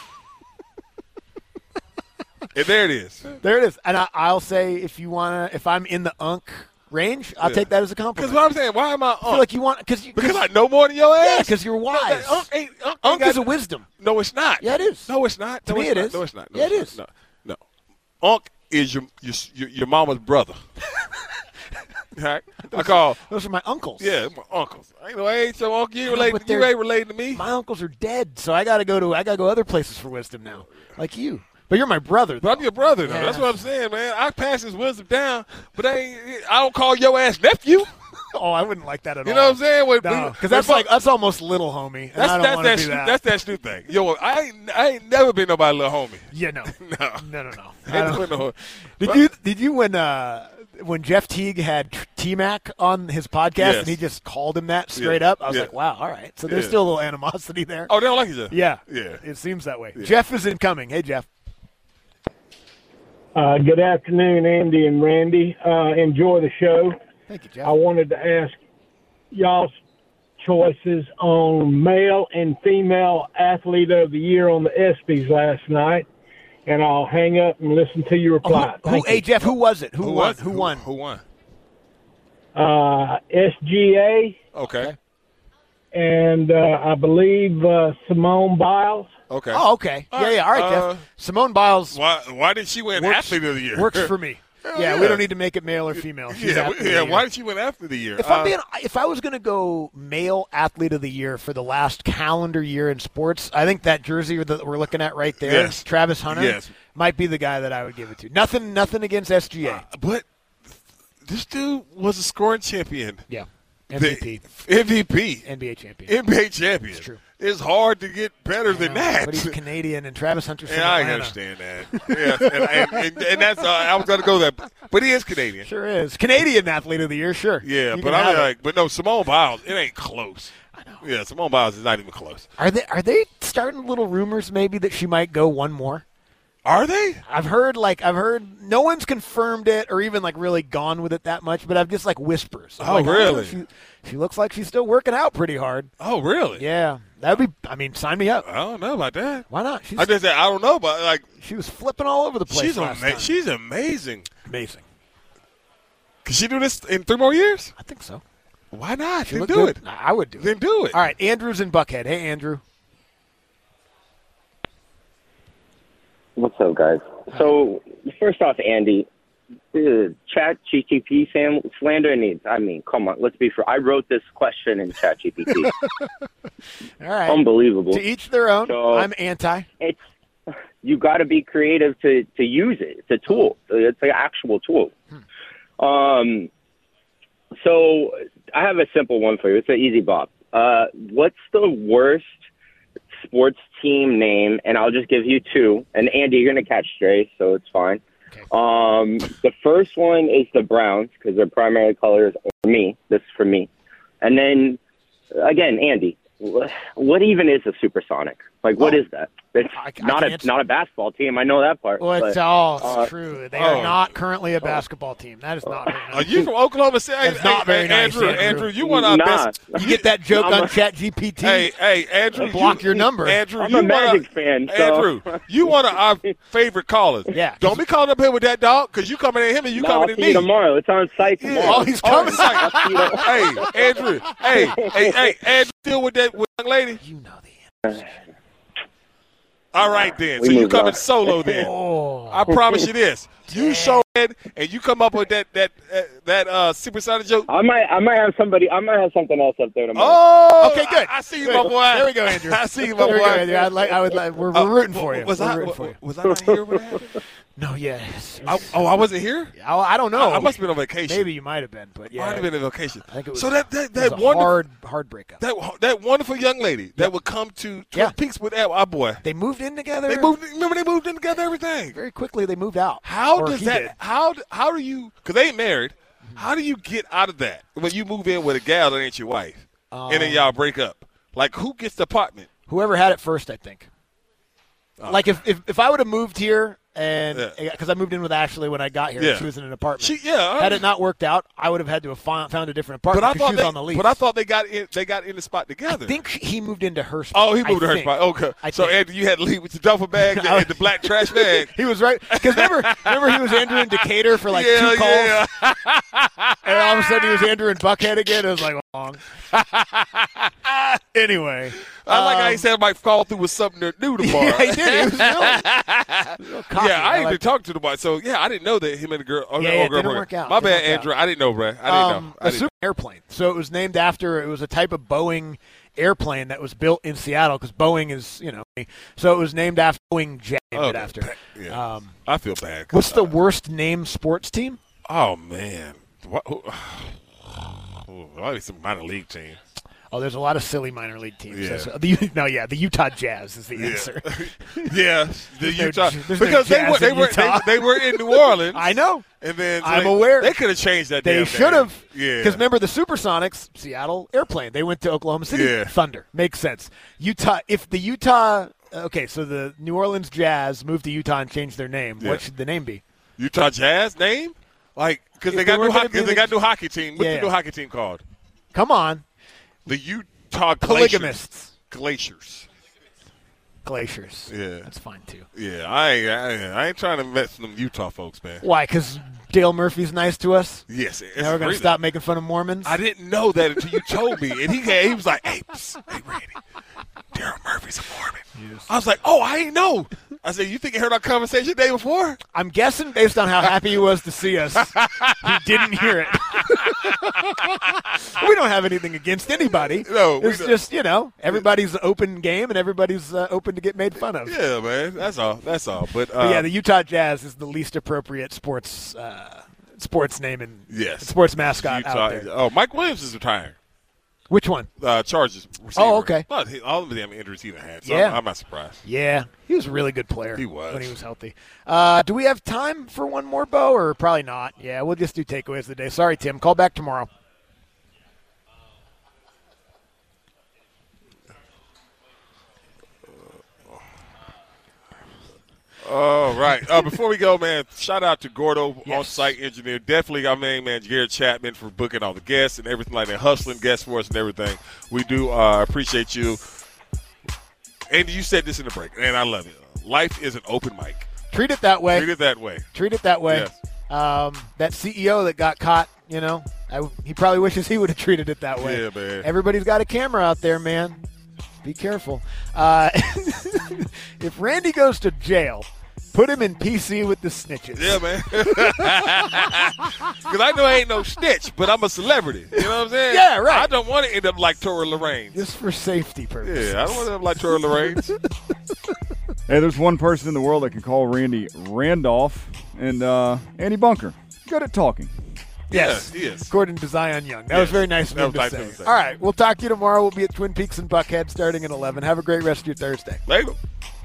[SPEAKER 2] And there it is.
[SPEAKER 1] There it is. And I'll say if I'm in the Unc range, I'll take that as a compliment.
[SPEAKER 2] Because what I'm saying, why am I Unc?
[SPEAKER 1] I feel like you want because
[SPEAKER 2] I know more than your ass.
[SPEAKER 1] Yeah, because you're wise. Unc is a wisdom.
[SPEAKER 2] No, it's not.
[SPEAKER 1] Yeah, it is.
[SPEAKER 2] No, it's not.
[SPEAKER 1] To me, it is.
[SPEAKER 2] No, it's not.
[SPEAKER 1] Yeah, it is.
[SPEAKER 2] No. Unc is your mama's brother. Right?
[SPEAKER 1] Those are my uncles.
[SPEAKER 2] Yeah, my uncles. I ain't your uncle. You ain't related to me.
[SPEAKER 1] My uncles are dead, so I gotta go other places for wisdom now, like you. But you're my brother.
[SPEAKER 2] But I'm your brother, though. Yeah. That's what I'm saying, man. I pass his wisdom down, but I don't call your ass nephew.
[SPEAKER 1] Oh, I wouldn't like that at all.
[SPEAKER 2] You know what I'm saying?
[SPEAKER 1] No, because that's almost little homie. And I don't want to do that.
[SPEAKER 2] That's that Snoop thing. Yo, I ain't never been nobody little homie.
[SPEAKER 1] Yeah, no.
[SPEAKER 2] No.
[SPEAKER 1] Did you when Jeff Teague had T-Mac on his podcast and he just called him that straight up? I was like, wow, all right. So there's still a little animosity there.
[SPEAKER 2] Oh, they don't like each other.
[SPEAKER 1] Yeah. It seems that way. Yeah. Jeff is incoming. Hey, Jeff.
[SPEAKER 7] Good afternoon, Andy and Randy. Enjoy the show.
[SPEAKER 1] Thank you, Jeff.
[SPEAKER 7] I wanted to ask y'all's choices on male and female athlete of the year on the ESPYs last night, and I'll hang up and listen to your reply.
[SPEAKER 1] Hey, Jeff, who was it? Who won?
[SPEAKER 2] Who won?
[SPEAKER 7] SGA.
[SPEAKER 2] Okay.
[SPEAKER 7] And I believe Simone Biles.
[SPEAKER 2] Okay.
[SPEAKER 1] Oh, okay. Yeah. All right, Jeff. Simone Biles.
[SPEAKER 2] Why did she win athlete of the year?
[SPEAKER 1] Works for me. Yeah, we don't need to make it male or female.
[SPEAKER 2] Why did she win athlete of the year?
[SPEAKER 1] If I was going to go male athlete of the year for the last calendar year in sports, I think that jersey that we're looking at right there, Travis Hunter, might be the guy that I would give it to. Nothing against SGA.
[SPEAKER 2] But this dude was a scoring champion.
[SPEAKER 1] Yeah. MVP. NBA champion.
[SPEAKER 2] It's true. It's hard to get better than that.
[SPEAKER 1] But he's Canadian, and Travis Hunter's from
[SPEAKER 2] Atlanta.
[SPEAKER 1] I
[SPEAKER 2] understand that. and that's I was going to go there. But he is Canadian.
[SPEAKER 1] Sure is. Canadian athlete of the year, sure.
[SPEAKER 2] Yeah, but no, Simone Biles, it ain't close.
[SPEAKER 1] I know.
[SPEAKER 2] Yeah, Simone Biles is not even close.
[SPEAKER 1] Are they starting little rumors maybe that she might go one more?
[SPEAKER 2] Are they?
[SPEAKER 1] I've heard no one's confirmed it or even really gone with it that much, but I've just whispers.
[SPEAKER 2] Really?
[SPEAKER 1] She looks like she's still working out pretty hard.
[SPEAKER 2] Oh, really?
[SPEAKER 1] Yeah. That'd be, sign me up.
[SPEAKER 2] I don't know about that.
[SPEAKER 1] Why not?
[SPEAKER 2] I don't know, but
[SPEAKER 1] she was flipping all over the place last time.
[SPEAKER 2] She's amazing.
[SPEAKER 1] Amazing.
[SPEAKER 2] Can she do this in 3 more years?
[SPEAKER 1] I think so.
[SPEAKER 2] Why not?
[SPEAKER 1] Then
[SPEAKER 2] do it.
[SPEAKER 1] I would do it.
[SPEAKER 2] Then do it.
[SPEAKER 1] All right, Andrew's in Buckhead. Hey, Andrew.
[SPEAKER 8] What's up, guys? So, first off, Andy, Chat GTP slander needs. I mean, come on, let's be fair. I wrote this question in Chat GPT.
[SPEAKER 1] All right.
[SPEAKER 8] Unbelievable.
[SPEAKER 1] To each their own.
[SPEAKER 8] So,
[SPEAKER 1] I'm anti.
[SPEAKER 8] You got to be creative to use it. It's a tool. It's an actual tool. So I have a simple one for you. It's an easy bop. What's the worst sports team name? And I'll just give you 2. And Andy, you're going to catch stray, so it's fine. Okay. The first one is the Browns because their primary color is me. This is for me. And then again, Andy, what even is a Supersonic? What is that? It's not a basketball team. I know that part.
[SPEAKER 1] Well, it's all true. They are not currently a basketball team. That is not very nice.
[SPEAKER 2] Are you from Oklahoma City?
[SPEAKER 1] That's not very nice,
[SPEAKER 2] Andrew, you want our best.
[SPEAKER 1] You get that joke on ChatGPT.
[SPEAKER 2] Hey, Andrew.
[SPEAKER 1] Block your number.
[SPEAKER 2] Andrew,
[SPEAKER 8] I'm a Magic fan.
[SPEAKER 2] Andrew, you one of our favorite callers.
[SPEAKER 1] Yeah.
[SPEAKER 2] Don't be calling up here with that dog because you coming at him and you coming at me.
[SPEAKER 8] I'll see you tomorrow. It's on site tomorrow.
[SPEAKER 1] Oh, he's coming.
[SPEAKER 2] Hey, Andrew. Hey, Andrew, still with that young lady?
[SPEAKER 1] You know the answer.
[SPEAKER 2] All right, then. So you coming solo then. I promise you this. You show it and you come up with that Supersonic joke.
[SPEAKER 8] I might have something else up there tomorrow.
[SPEAKER 2] Oh,
[SPEAKER 1] okay, good.
[SPEAKER 2] I see you, my boy.
[SPEAKER 1] There we go, Andrew.
[SPEAKER 2] I see you, my boy.
[SPEAKER 1] We're rooting for you.
[SPEAKER 2] Was I not here when that happened?
[SPEAKER 1] No, yeah.
[SPEAKER 2] I wasn't here?
[SPEAKER 1] I don't know.
[SPEAKER 2] I must have been on vacation.
[SPEAKER 1] Maybe you might have been, but yeah.
[SPEAKER 2] I might have been on vacation.
[SPEAKER 1] I think it was,
[SPEAKER 2] so that
[SPEAKER 1] hard breakup.
[SPEAKER 2] That wonderful young lady that would come to Twin Peaks with our boy.
[SPEAKER 1] They moved in together.
[SPEAKER 2] They moved in together, everything.
[SPEAKER 1] Very quickly they moved out.
[SPEAKER 2] How do you, because they ain't married, how do you get out of that when you move in with a gal that ain't your wife and then y'all break up? Like, who gets the apartment?
[SPEAKER 1] Whoever had it first, I think. Like, if I would have moved here, and because I moved in with Ashley when I got here, and she was in an apartment. Had it not worked out, I would have had to have found a different apartment because she was on the lease.
[SPEAKER 2] But I thought they got in the spot together.
[SPEAKER 1] I think he moved into her spot.
[SPEAKER 2] Oh, he moved to her spot. Okay. So, Andrew, you had to leave with the duffel bag and the black trash bag.
[SPEAKER 1] He was right. Because remember he was Andrew in Decatur for like 2 calls?
[SPEAKER 2] Yeah.
[SPEAKER 1] And all of a sudden he was Andrew in Buckhead again. It was like, long. Anyway.
[SPEAKER 2] I like how he said I might fall through with something new tomorrow.
[SPEAKER 1] Yeah, he did. He was real cocky.
[SPEAKER 2] Yeah, I ain't been talking to the boy. So, yeah, I didn't know that him and the girl.
[SPEAKER 1] It didn't work out.
[SPEAKER 2] My bad, Andrew. I didn't know, bro. I didn't know.
[SPEAKER 1] A super airplane. So it was named after, it was a type of Boeing airplane that was built in Seattle because Boeing is, so it was named after Boeing jet. After.
[SPEAKER 2] Yeah. I feel bad.
[SPEAKER 1] What's the worst named sports team?
[SPEAKER 2] Oh, man. Probably some minor league team.
[SPEAKER 1] Oh, there's a lot of silly minor league teams.
[SPEAKER 2] Yeah.
[SPEAKER 1] The Utah Jazz is the answer.
[SPEAKER 2] Yeah, the Utah.
[SPEAKER 1] Because
[SPEAKER 2] they were in New Orleans.
[SPEAKER 1] I know.
[SPEAKER 2] And then
[SPEAKER 1] I'm aware.
[SPEAKER 2] They could have changed that.
[SPEAKER 1] They should have.
[SPEAKER 2] Yeah.
[SPEAKER 1] Because remember the Supersonics, Seattle airplane. They went to Oklahoma City Thunder. Makes sense. Utah. If the Utah. Okay, so the New Orleans Jazz moved to Utah and changed their name. Yeah. What should the name be?
[SPEAKER 2] Utah Jazz name? Like because they got new hockey. They got new hockey team. What's the new hockey team called?
[SPEAKER 1] Come on.
[SPEAKER 2] The Utah
[SPEAKER 1] Polygamists.
[SPEAKER 2] Glaciers.
[SPEAKER 1] Yeah. That's fine, too.
[SPEAKER 2] Yeah, I ain't trying to mess with them Utah folks, man.
[SPEAKER 1] Why? Because Dale Murphy's nice to us?
[SPEAKER 2] Yes.
[SPEAKER 1] Now we're going to stop making fun of Mormons?
[SPEAKER 2] I didn't know that until you told me. And he was like, hey, Randy, Daryl Murphy's a Mormon. Yes. I was like, oh, I ain't know. I said, you think you heard our conversation the day before?
[SPEAKER 1] I'm guessing based on how happy he was to see us, he didn't hear it. We don't have anything against anybody.
[SPEAKER 2] No,
[SPEAKER 1] it's just, everybody's open game and everybody's open to get made fun of.
[SPEAKER 2] Yeah, man. That's all. But
[SPEAKER 1] yeah, the Utah Jazz is the least appropriate sports name and sports mascot out there.
[SPEAKER 2] Oh, Mike Williams is retiring.
[SPEAKER 1] Which one?
[SPEAKER 2] Chargers receiver.
[SPEAKER 1] Oh, okay.
[SPEAKER 2] Well, all of the damn injuries he had, so I'm not surprised.
[SPEAKER 1] Yeah, he was a really good player.
[SPEAKER 2] He was.
[SPEAKER 1] When he was healthy. Do we have time for one more, Bo, or probably not? Yeah, we'll just do takeaways of the day. Sorry, Tim. Call back tomorrow.
[SPEAKER 2] All right. Before we go, man, shout out to Gordo, on-site engineer. Definitely our main man, Garrett Chapman, for booking all the guests and everything like that, hustling guests for us and everything. We do appreciate you. Andy, you said this in the break, and I love it. Life is an open mic.
[SPEAKER 1] Treat it that way.
[SPEAKER 2] Treat it that way.
[SPEAKER 1] Treat it that way.
[SPEAKER 2] Yes.
[SPEAKER 1] That CEO that got caught, he probably wishes he would have treated it that way.
[SPEAKER 2] Yeah, man.
[SPEAKER 1] Everybody's got a camera out there, man. Be careful. If Randy goes to jail, put him in PC with the snitches.
[SPEAKER 2] Yeah, man. Because I know I ain't no snitch, but I'm a celebrity. You know what I'm saying?
[SPEAKER 1] Yeah, right.
[SPEAKER 2] I don't want to end up like Tora Lorraine.
[SPEAKER 1] Just for safety purposes.
[SPEAKER 2] Yeah, I don't want to end up like Tora Lorraine.
[SPEAKER 9] Hey, there's one person in the world that can call Randy Randolph, and Andy Bunker. Good at talking.
[SPEAKER 1] Yes,
[SPEAKER 2] he is.
[SPEAKER 1] According to Zion Young. That was very nice of him to say. All right, we'll talk to you tomorrow. We'll be at Twin Peaks and Buckhead starting at 11. Have a great rest of your Thursday.
[SPEAKER 2] Later.